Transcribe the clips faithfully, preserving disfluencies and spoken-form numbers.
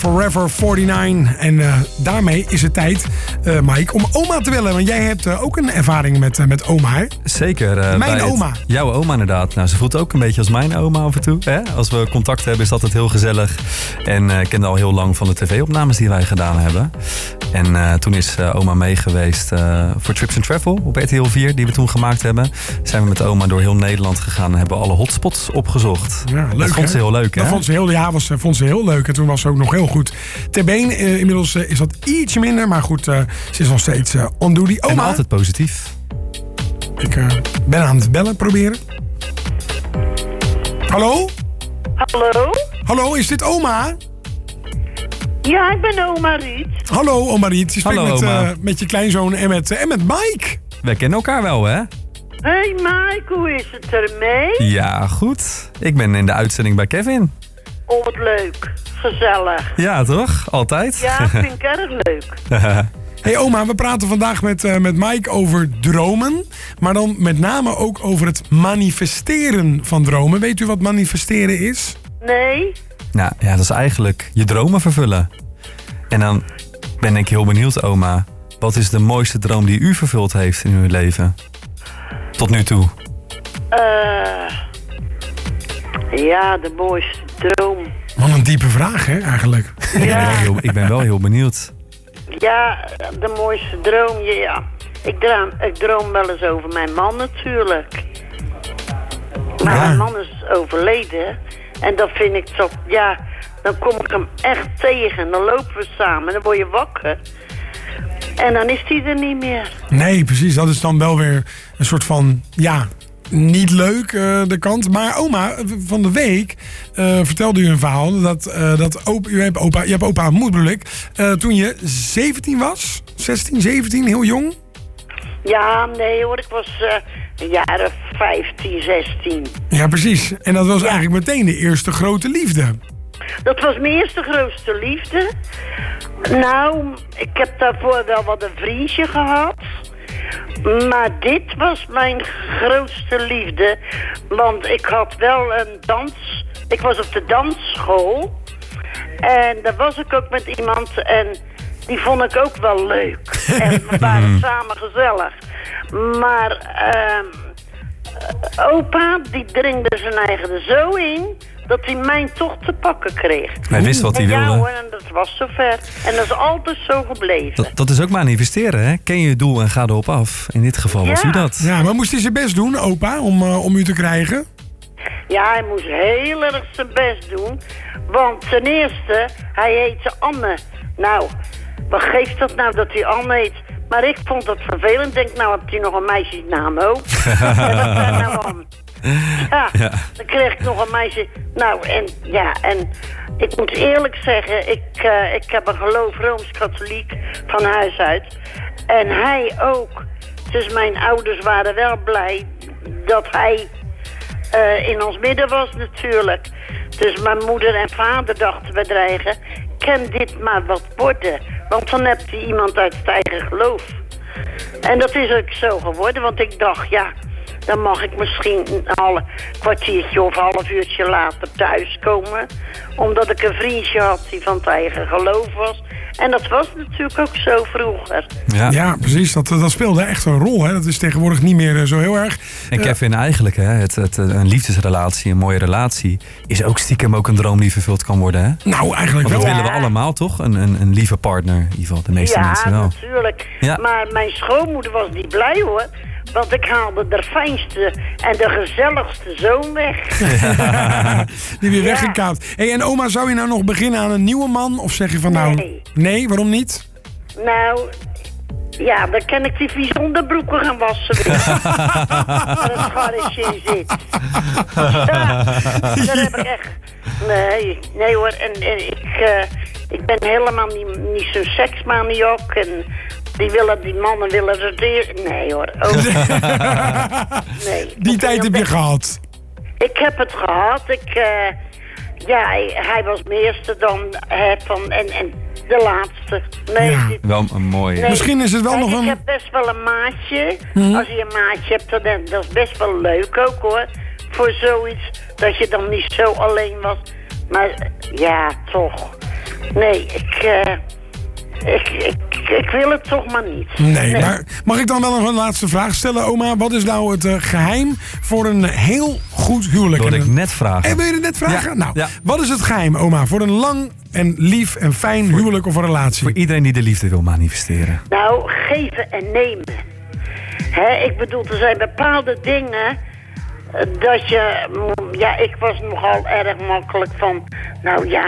Forever negenenveertig. En uh, daarmee is het tijd, uh, Mike, om oma te bellen. Want jij hebt uh, ook een ervaring met, uh, met oma, hè? Zeker. Uh, mijn oma. Het, jouw oma inderdaad. Nou, ze voelt ook een beetje als mijn oma af en toe. Hè? Als we contact hebben is dat altijd heel gezellig. En uh, ik kende al heel lang van de tv-opnames die wij gedaan hebben. En uh, toen is uh, oma mee geweest uh, voor Trips and Travel op R T L vier, die we toen gemaakt hebben. Zijn we met oma door heel Nederland gegaan en hebben alle hotspots opgezocht. Ja, leuk, dat vond ze hè? heel leuk, hè? Dat vond ze heel, ja, was, vond ze heel leuk. En toen was ze ook nog heel goed ter been. Uh, inmiddels uh, is dat ietsje minder, maar goed, uh, ze is nog steeds uh, on duty. Oma, en altijd positief. Ik uh, ben aan het bellen, proberen. Hallo? Hallo? Hallo, is dit oma? Ja, ik ben oma Riet. Hallo, oma Riet. Je spreekt Hallo, met, oma. uh, met je kleinzoon en met, uh, en met Mike. Wij kennen elkaar wel, hè? Hey Mike, hoe is het ermee? Ja, goed. Ik ben in de uitzending bij Kevin. Oh, wat leuk. Gezellig. Ja, toch? Altijd? Ja, vind ik erg leuk. Hey oma, we praten vandaag met, uh, met Mike over dromen. Maar dan met name ook over het manifesteren van dromen. Weet u wat manifesteren is? Nee? Nou ja, dat is eigenlijk je dromen vervullen. En dan ben ik heel benieuwd, oma. Wat is de mooiste droom die u vervuld heeft in uw leven? Tot nu toe. Uh, ja, de mooiste droom. Wat een diepe vraag, hè, eigenlijk. Ik, ben wel Ja, heel, ik ben wel heel benieuwd. ja, de mooiste droom. Ja, ik droom, ik droom wel eens over mijn man natuurlijk. Maar Ja. mijn man is overleden. En dat vind ik toch, ja, dan kom ik hem echt tegen. Dan lopen we samen, dan word je wakker. En dan is hij er niet meer. Nee, precies. Dat is dan wel weer een soort van, ja, niet leuk, uh, de kant. Maar oma, van de week uh, vertelde u een verhaal dat, uh, dat opa, u hebt opa, je hebt opa ontmoet, bedoel ik, uh, toen je zeventien was, zestien, zeventien, heel jong. Ja, nee hoor, ik was uh, een jaar of vijftien, zestien. Ja, precies. En dat was eigenlijk meteen de eerste grote liefde. Dat was mijn eerste grootste liefde. Nou, ik heb daarvoor wel wat een vriendje gehad. Maar dit was mijn grootste liefde. Want ik had wel een dans... Ik was op de dansschool. En daar was ik ook met iemand. En die vond ik ook wel leuk. En we waren samen gezellig. Maar uh, opa, die dringde zijn eigen er zo in... dat hij mij toch te pakken kreeg. Hij wist wat hij en ja, wilde. hoor, en dat was zover. En dat is altijd zo gebleven. Dat, dat is ook manifesteren, hè? Ken je je doel en ga erop af. In dit geval was Ja. u dat. Ja, maar moest hij zijn best doen, opa, om, uh, om u te krijgen? Ja, hij moest heel erg zijn best doen. Want ten eerste, hij heette Anne. Nou, wat geeft dat nou dat hij Anne heet? Maar ik vond dat vervelend. Denk, nou heb je nog een meisjesnaam ook. Wat daar nou aan? Ja, Ja. dan kreeg ik nog een meisje. Nou, en ja, en ik moet eerlijk zeggen, ik, uh, ik heb een geloof Rooms-Katholiek van huis uit. En hij ook. Dus mijn ouders waren wel blij dat hij uh, in ons midden was natuurlijk. Dus mijn moeder en vader dachten we dreigen, kan dit maar wat worden? Want dan hebt hij iemand uit het eigen geloof. En dat is ook zo geworden, want ik dacht, ja, dan mag ik misschien een half kwartiertje of een half uurtje later thuiskomen. Omdat ik een vriendje had die van het eigen geloof was. En dat was natuurlijk ook zo vroeger. Ja. Ja, precies. Dat, dat speelde echt een rol. Hè. Dat is tegenwoordig niet meer uh, zo heel erg. En Kevin, eigenlijk, hè, het, het, een liefdesrelatie, een mooie relatie... is ook stiekem ook een droom die vervuld kan worden, hè? Nou, eigenlijk Want dat wel. Ja. willen we allemaal, toch? Een, een, een lieve partner, in ieder geval de meeste Ja, mensen wel. natuurlijk. Ja. Maar mijn schoonmoeder was niet blij hoor. Want ik haalde de fijnste en de gezelligste zoon weg. Die weer Ja. weggekaapt. Hey, en oma, zou je nou nog beginnen aan een nieuwe man? Of zeg je van nou... Nee. Nee, waarom niet? Nou, ja, dan kan ik die vieze onderbroeken gaan wassen weer. Waar een scharretje in zit. Ja, dat heb ik echt... Nee, nee hoor. En, en ik, uh, ik ben helemaal niet, niet zo'n seksmaniak. En die, willen, die mannen willen er... weer- Nee hoor. Oh. Nee. Die tijd heb je gehad. Ik heb het gehad. Ik, uh, ja, hij, hij was mijn eerste dan het van... En, en de laatste. Nee, Ja. dit- Wel een mooi... Nee. Misschien is het wel Kijk, nog ik een... heb best wel een maatje. Mhm. Als je een maatje hebt, dan, dat is best wel leuk ook hoor. Voor zoiets, dat je dan niet zo alleen was. Maar ja, toch. Nee, ik, uh, ik, ik, ik wil het toch maar niet. Nee, nee, maar mag ik dan wel nog een laatste vraag stellen, oma? Wat is nou het uh, geheim voor een heel goed huwelijk? Dat wilde ik net vragen. En wil je het net vragen? Ja, nou, ja. wat is het geheim, oma, voor een lang en lief en fijn voor, huwelijk of een relatie? Voor iedereen die de liefde wil manifesteren. Nou, geven en nemen. Hè, ik bedoel, er zijn bepaalde dingen uh, dat je... Ja, ik was nogal erg makkelijk van... Nou ja,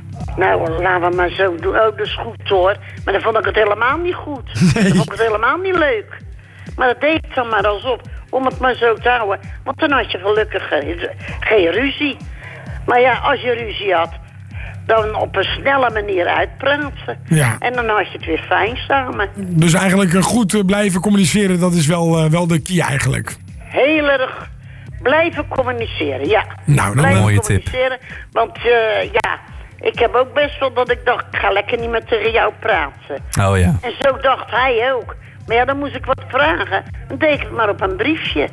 nou laten we maar zo doen. Oh, dat is goed hoor. Maar dan vond ik het helemaal niet goed. Nee. Dan vond ik het helemaal niet leuk. Maar dat deed ik dan maar alsop. Om het maar zo te houden. Want dan had je gelukkig geen, geen ruzie. Maar ja, als je ruzie had... dan op een snelle manier uitpraten. Ja. En dan had je het weer fijn samen. Dus eigenlijk uh, goed uh, blijven communiceren, dat is wel, uh, wel de key eigenlijk. Heel erg blijven communiceren, ja. Nou, dan een mooie tip. communiceren, want uh, ja, ik heb ook best wel dat ik dacht, ik ga lekker niet meer tegen jou praten. Oh ja. En zo dacht hij ook. Maar ja, dan moest ik wat vragen. Dan deed ik het maar op een briefje.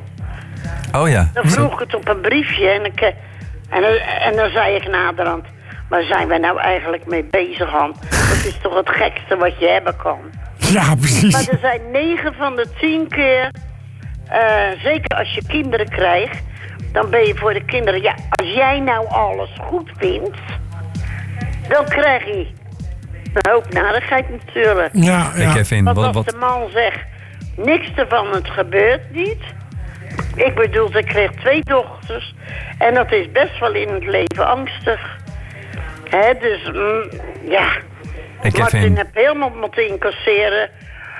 Oh ja. Dan vroeg ik het op een briefje en, ik, en, en dan zei ik naderhand... Waar zijn wij nou eigenlijk mee bezig, Han? Dat is toch het gekste wat je hebben kan. Ja, precies. Maar er zijn negen van de tien keer... Uh, zeker als je kinderen krijgt... dan ben je voor de kinderen... Ja, als jij nou alles goed vindt... dan krijg je een hoop narigheid natuurlijk. Ja, ja. Hey Kevin, Want wat, als wat... de man zegt... niks ervan, het gebeurt niet... Ik bedoel, ik kreeg twee dochters... en dat is best wel in het leven angstig... He, dus, mm, ja, Hey, Martin heb helemaal moeten incasseren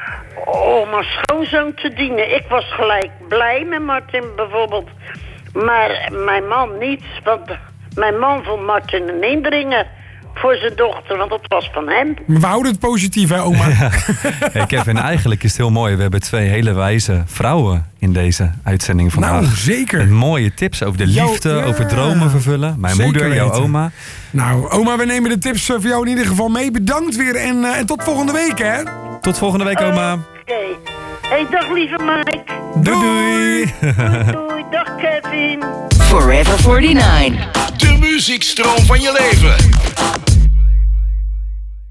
om als schoonzoon te dienen. Ik was gelijk blij met Martin bijvoorbeeld, maar mijn man niet. Want mijn man vond Martin een indringer voor zijn dochter, want dat was van hem. We houden het positief, hè, oma? Ja. Hey Kevin, eigenlijk is het heel mooi. We hebben twee hele wijze vrouwen in deze uitzending vandaag. Nou, zeker. Met mooie tips over de liefde, Jou, ja. over dromen vervullen. Mijn Zeker moeder, jouw weten. oma. Nou, oma, we nemen de tips voor jou in ieder geval mee. Bedankt weer en, uh, en tot volgende week, hè? Tot volgende week, oma. Oké. Okay. Hey, dag lieve Mike. Doei doei. Doei, doei. Dag Kevin. Forever forty-nine. De muziekstroom van je leven.